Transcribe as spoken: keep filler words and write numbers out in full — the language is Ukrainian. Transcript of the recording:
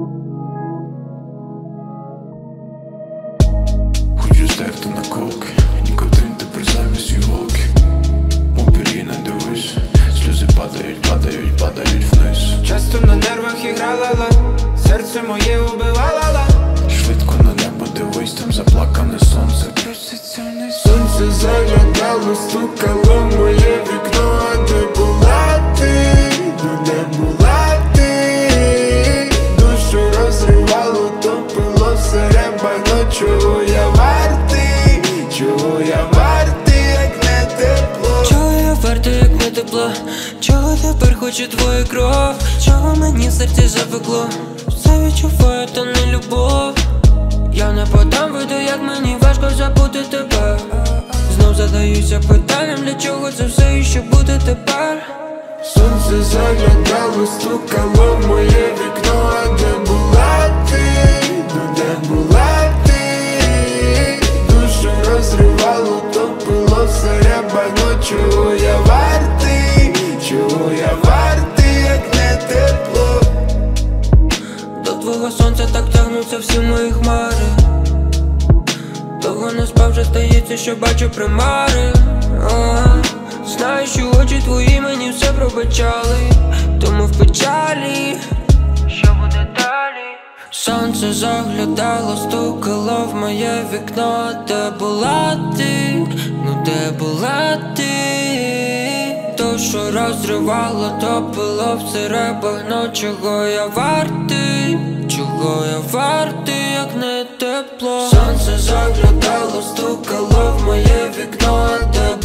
Хочу стерти наколки, нікотин тепер замість іголки. У пір'ї не дивись, сльози падають, падають, падають вниз. Часто на нервах іграла ла, серце моє убивала. Швидко на небо дивись, там заплакане сонце проситься вниз. Сонце заглядало, стукало в моє вікно. А де була ти? Ну де була ти? Душу розривало, топило все ребано. Чого я вартий? Чого я вартий, як не тепло? Чого я вартий, як не тепло? Чого тепер хочу твою кров? Чого мені в серці запекло? Все відчуваю, та не любов. Я не подам виду, як мені важко забути тебе. Знов задаюся питанням, для чого це все і що буде тепер? Сонце заглядало, стукало в моє вікно. А де була ти? Ну де була ти? Душу розривало, топило все рябано. Чого я вартий? Чого я вартий, як не тепло? До твого сонця так тягнуться всі мої хмари. Довго не спав, вже стається, що бачу примари. Ага. Знаю, що очі твої мені все пробачали, тому в печалі, що буде далі? Сонце заглядало, стукало в моє вікно. Де була ти? Ну де була ти? То, що розривало, топило все ребагно. Чого я вартий? Чого я вартий, як не тепло? Сонце заглядало, стукало в моє вікно. Де